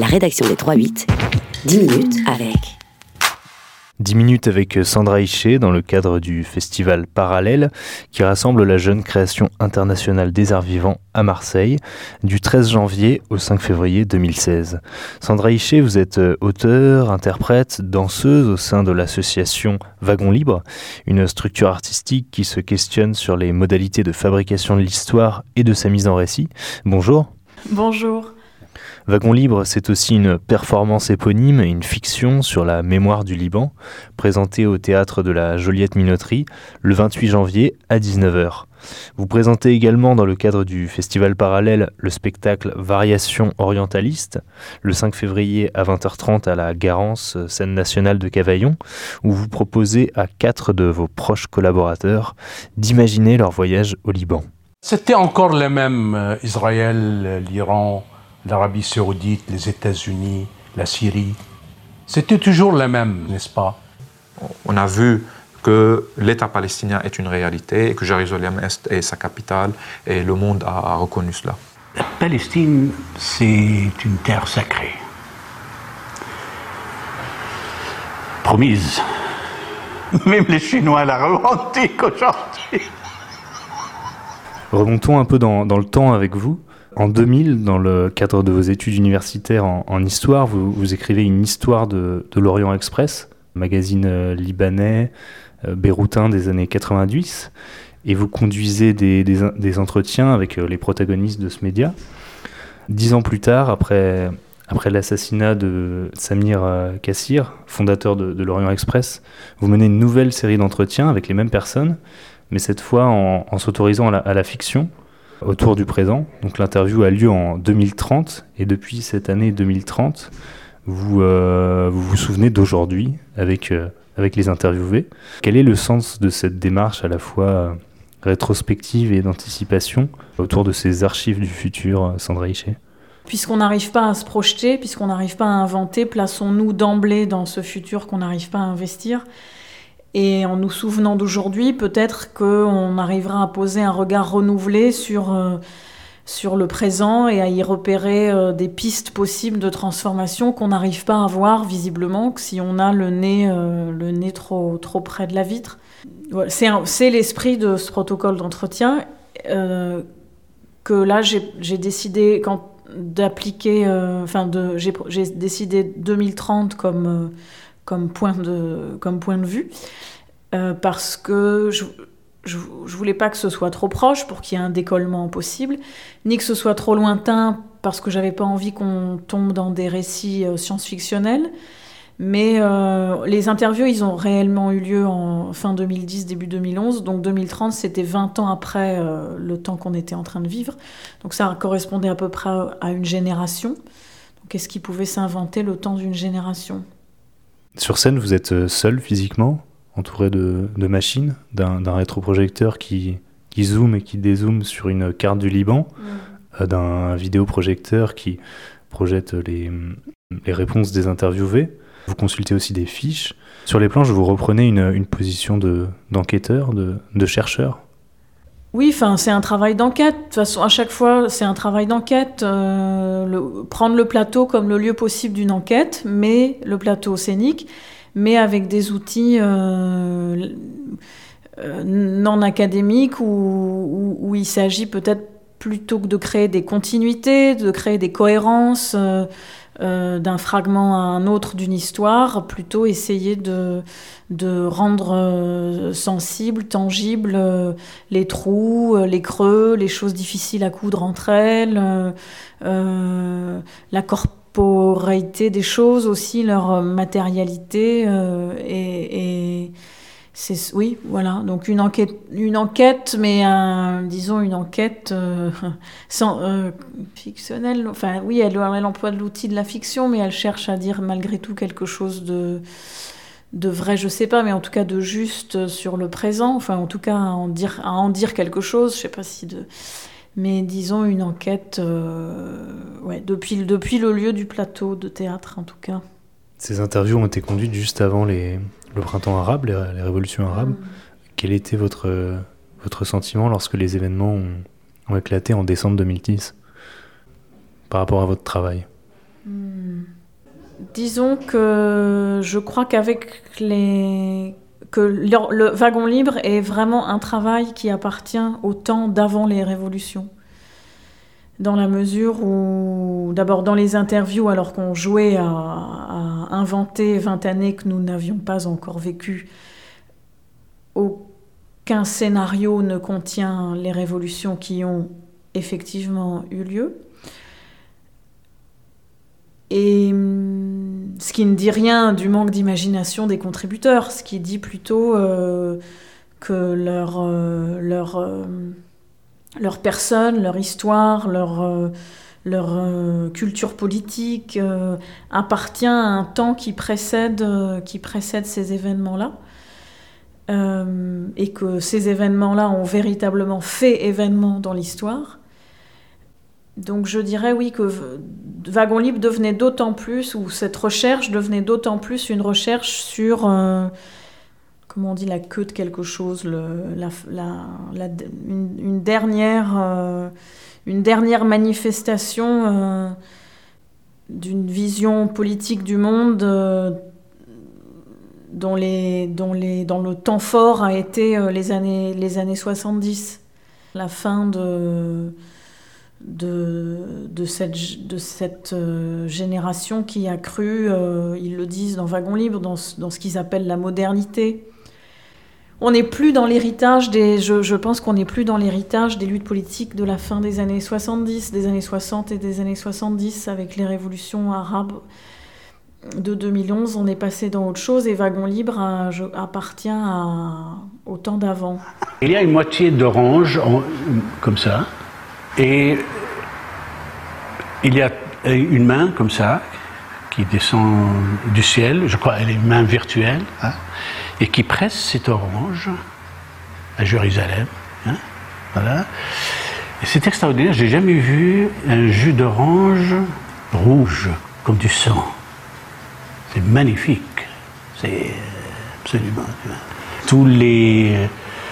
La rédaction des 3-8, 10 minutes avec... 10 minutes avec Sandra Hichet dans le cadre du festival Parallèle qui rassemble la jeune création internationale des arts vivants à Marseille du 13 janvier au 5 février 2016. Sandra Hichet, vous êtes auteure, interprète, danseuse au sein de l'association Wagon Libre, une structure artistique qui se questionne sur les modalités de fabrication de l'histoire et de sa mise en récit. Bonjour. Bonjour. Wagon Libre, c'est aussi une performance éponyme, une fiction sur la mémoire du Liban, présentée au théâtre de la Joliette-Minoterie le 28 janvier à 19h. Vous présentez également dans le cadre du festival Parallèle le spectacle Variations orientalistes, le 5 février à 20h30 à la Garance, scène nationale de Cavaillon, où vous proposez à 4 de vos proches collaborateurs d'imaginer leur voyage au Liban. C'était encore les mêmes, Israël, l'Iran, l'Arabie Saoudite, les États-Unis, la Syrie. C'était toujours les mêmes, n'est-ce pas? On a vu que l'État palestinien est une réalité et que Jérusalem-Est est sa capitale et le monde a reconnu cela. La Palestine, c'est une terre sacrée. Promise. Même les Chinois la revendiquent aujourd'hui. Remontons un peu dans le temps avec vous. En 2000, dans le cadre de vos études universitaires en histoire, vous écrivez une histoire de l'Orient Express, magazine libanais, beyroutin des années 90, et vous conduisez des entretiens avec les protagonistes de ce média. 10 ans plus tard, après l'assassinat de Samir Kassir, fondateur de l'Orient Express, vous menez une nouvelle série d'entretiens avec les mêmes personnes, mais cette fois en s'autorisant à la fiction, autour du présent. Donc l'interview a lieu en 2030 et depuis cette année 2030, vous vous souvenez d'aujourd'hui avec les interviewés. Quel est le sens de cette démarche à la fois rétrospective et d'anticipation autour de ces archives du futur, Sandra Hichet ? Puisqu'on n'arrive pas à se projeter, puisqu'on n'arrive pas à inventer, plaçons-nous d'emblée dans ce futur qu'on n'arrive pas à investir. Et en nous souvenant d'aujourd'hui, peut-être qu'on arrivera à poser un regard renouvelé sur le présent et à y repérer des pistes possibles de transformation qu'on n'arrive pas à voir visiblement si on a le nez trop près de la vitre. Voilà, c'est l'esprit de ce protocole d'entretien que là j'ai décidé d'appliquer. J'ai décidé 2030 comme point de vue, parce que je voulais pas que ce soit trop proche pour qu'il y ait un décollement possible, ni que ce soit trop lointain parce que j'avais pas envie qu'on tombe dans des récits science-fictionnels. Mais les interviews, ils ont réellement eu lieu en fin 2010, début 2011, donc 2030, c'était 20 ans après le temps qu'on était en train de vivre. Donc ça correspondait à peu près à une génération. Donc est-ce qu'il pouvait s'inventer le temps d'une génération ? Sur scène, vous êtes seul physiquement, entouré de machines, d'un rétroprojecteur qui zoome et qui dézoome sur une carte du Liban, d'un vidéoprojecteur qui projette les réponses des interviewés. Vous consultez aussi des fiches. Sur les planches, vous reprenez une position d'enquêteur, de chercheur. Oui, c'est un travail d'enquête. De toute façon, à chaque fois, c'est un travail d'enquête. Prendre le plateau comme le lieu possible d'une enquête, mais le plateau scénique, mais avec des outils non académiques où il s'agit peut-être plutôt que de créer des continuités, de créer des cohérences d'un fragment à un autre d'une histoire, plutôt essayer de rendre sensibles, tangibles les trous, les creux, les choses difficiles à coudre entre elles, la corporéité des choses aussi, leur matérialité et oui, voilà. Donc une enquête, mais disons une enquête fictionnelle. Enfin, oui, elle emploie de l'outil de la fiction, mais elle cherche à dire malgré tout quelque chose de vrai, je sais pas, mais en tout cas de juste sur le présent. Enfin, en tout cas à en dire quelque chose. Je sais pas mais disons une enquête. Depuis le lieu du plateau de théâtre, en tout cas. Ces interviews ont été conduites juste avant le printemps arabe, les révolutions arabes. Quel était votre sentiment lorsque les événements ont éclaté en décembre 2010 par rapport à votre travail ? Disons que je crois qu'avec le wagon libre est vraiment un travail qui appartient au temps d'avant les révolutions. Dans la mesure où, d'abord dans les interviews, alors qu'on jouait à inventer 20 années que nous n'avions pas encore vécues, aucun scénario ne contient les révolutions qui ont effectivement eu lieu. Et ce qui ne dit rien du manque d'imagination des contributeurs, ce qui dit plutôt que leur personne, leur histoire, leur culture politique appartient à un temps qui précède ces événements-là. Et que ces événements-là ont véritablement fait événement dans l'histoire. Donc je dirais oui que Wagon Libre devenait d'autant plus, ou cette recherche devenait d'autant plus une recherche sur, comment on dit, la queue de quelque chose, une dernière manifestation d'une vision politique du monde dont le temps fort a été les années 70. La fin de cette génération qui a cru, ils le disent dans Wagon Libre, dans ce qu'ils appellent la modernité. On n'est plus dans l'héritage je pense qu'on n'est plus dans l'héritage des luttes politiques de la fin des années 70, des années 60 et des années 70, avec les révolutions arabes de 2011. On est passé dans autre chose et Wagon Libre appartient au temps d'avant. Il y a une moitié d'orange, comme ça, et il y a une main comme ça qui descend du ciel, je crois, elle est une main virtuelle, hein, et qui presse cette orange à Jérusalem. Hein, voilà. Et c'est extraordinaire, j'ai jamais vu un jus d'orange rouge, comme du sang. C'est magnifique, c'est absolument... Tous les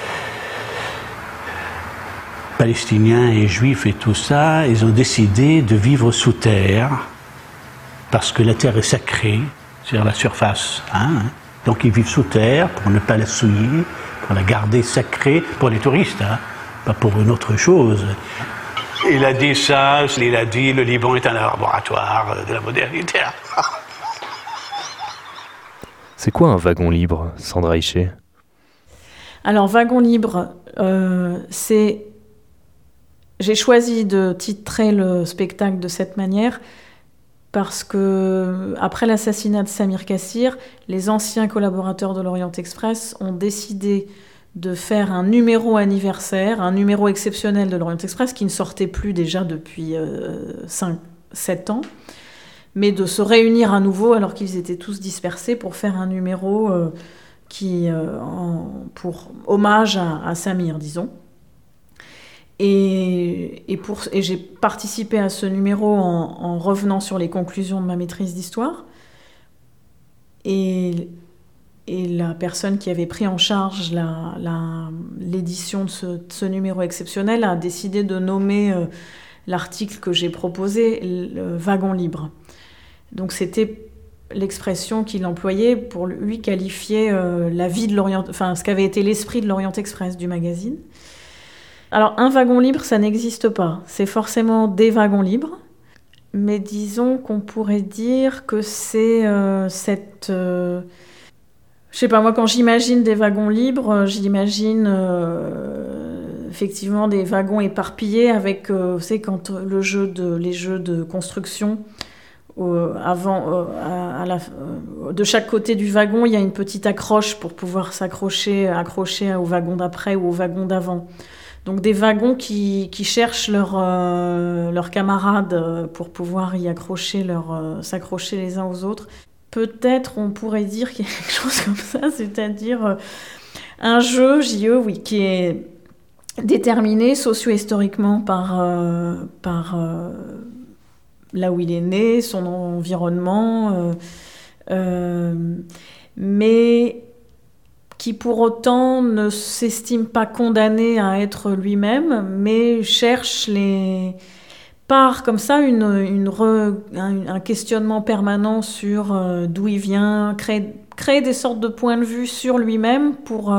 Palestiniens et Juifs et tout ça, ils ont décidé de vivre sous terre, parce que la terre est sacrée, sur la surface. Hein. Donc ils vivent sous terre pour ne pas la souiller, pour la garder sacrée, pour les touristes, hein, pas pour une autre chose. Il a dit ça, il a dit le Liban est un laboratoire de la modernité. C'est quoi un wagon libre, Sandra Hichet ? Alors, Wagon Libre, c'est... J'ai choisi de titrer le spectacle de cette manière parce que, après l'assassinat de Samir Kassir, les anciens collaborateurs de l'Orient Express ont décidé de faire un numéro anniversaire, un numéro exceptionnel de l'Orient Express qui ne sortait plus déjà depuis 7 ans, mais de se réunir à nouveau alors qu'ils étaient tous dispersés pour faire un numéro pour hommage à Samir, disons. Et j'ai participé à ce numéro en revenant sur les conclusions de ma maîtrise d'histoire. Et la personne qui avait pris en charge l'édition de ce numéro exceptionnel a décidé de nommer l'article que j'ai proposé le Wagon Libre. Donc c'était l'expression qu'il employait pour lui qualifier la vie de l'Orient, enfin ce qu'avait été l'esprit de l'Orient Express du magazine. Alors un wagon libre, ça n'existe pas. C'est forcément des wagons libres, mais disons qu'on pourrait dire que c'est je sais pas, moi quand j'imagine des wagons libres, j'imagine effectivement des wagons éparpillés avec, vous savez, quand les jeux de construction. De chaque côté du wagon, il y a une petite accroche pour pouvoir accrocher au wagon d'après ou au wagon d'avant. Donc des wagons qui cherchent leurs camarades pour pouvoir y s'accrocher les uns aux autres. Peut-être on pourrait dire qu'il y a quelque chose comme ça, c'est-à-dire un jeu, JE, oui, qui est déterminé socio-historiquement par là où il est né, son environnement, mais qui pour autant ne s'estime pas condamné à être lui-même, mais cherche par comme ça un questionnement permanent sur d'où il vient, créer des sortes de points de vue sur lui-même pour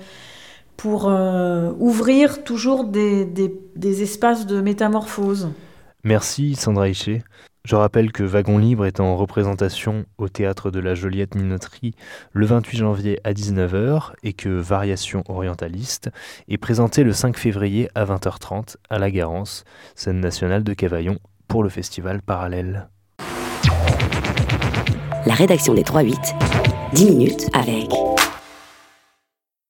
ouvrir toujours des espaces de métamorphose. Merci Sandra Hichet. Je rappelle que Wagon Libre est en représentation au Théâtre de la Joliette-Minoterie le 28 janvier à 19h et que Variations orientalistes est présenté le 5 février à 20h30 à la Garance, scène nationale de Cavaillon, pour le festival Parallèle. La rédaction des 3-8, 10 minutes avec